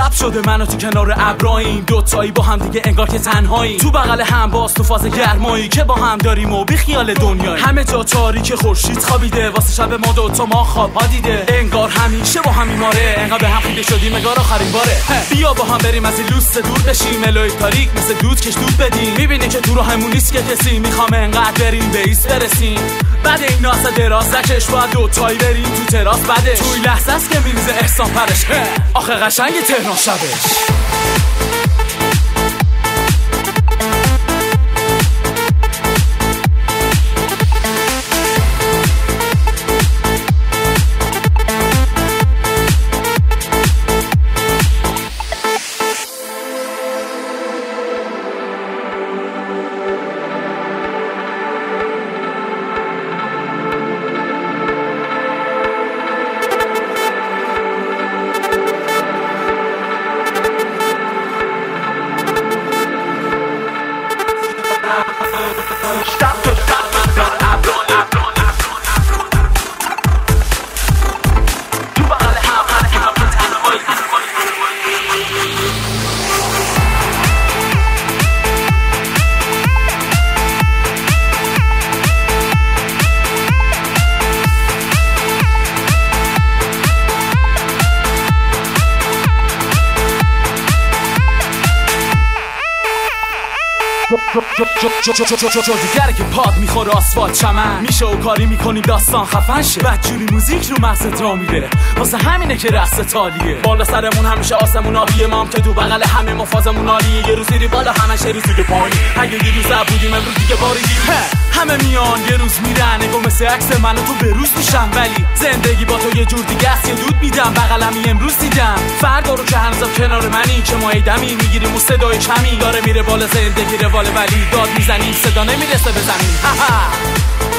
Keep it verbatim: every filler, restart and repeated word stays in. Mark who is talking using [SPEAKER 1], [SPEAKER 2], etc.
[SPEAKER 1] شب شده منو تو کنار ابراهیم، دوتایی با هم دیگه انگار که تنهاییم، تو بغل هم باز تو فاز گرمایی که با هم داریم و بی خیال دنیایی. همه جا تاریک خورشید خوابیده، واسه شب ما دوتا ما خواب ها دیده، انگار همیشه با هم میماره، انگار به هم خیده شدیم انگار آخرین باره. بیا با هم بریم از این لوست دور بشیم، الهی تاریک مثل دود کش دود بدیم، میبینی که تو راهمون نیست که کسی، میخوام انقدر بریم به ایست برسیم. بعد این ناسه دراز نکش باید دوتایی بریم تو تراس، بعدش توی لحظه است که میریزه احسان پرش، آخه قشنگ تهران شبش. دیگره که پاد میخوره آسفالت چمن میشه و کاری میکنیم داستان خفن شه، بدجوری موزیک رو مغزت را میره، واسه همینه که رقص تالیه، بالا سرمون همیشه آسمون آبیه، ما هم که تو بغل همه ما فازمون عالیه، یه روز زیری بالا همش یه روز دیگه پایین، اگه یه روز بودیم امروز دیگه باریدیم، همه میان یه روز میرن، نگو مثل عکس من و تو به روز میشم، ولی زندگی با تو یه جور دیگه است، یه دود میدم بغلمی امروز دیدم، فردا رو که هنوزم کنار منی که ما ایدمی میگیریم و صدای کمی داره میره بالا، زندگی روال ولی داد میزنیم صدا نمیرسه به زمین.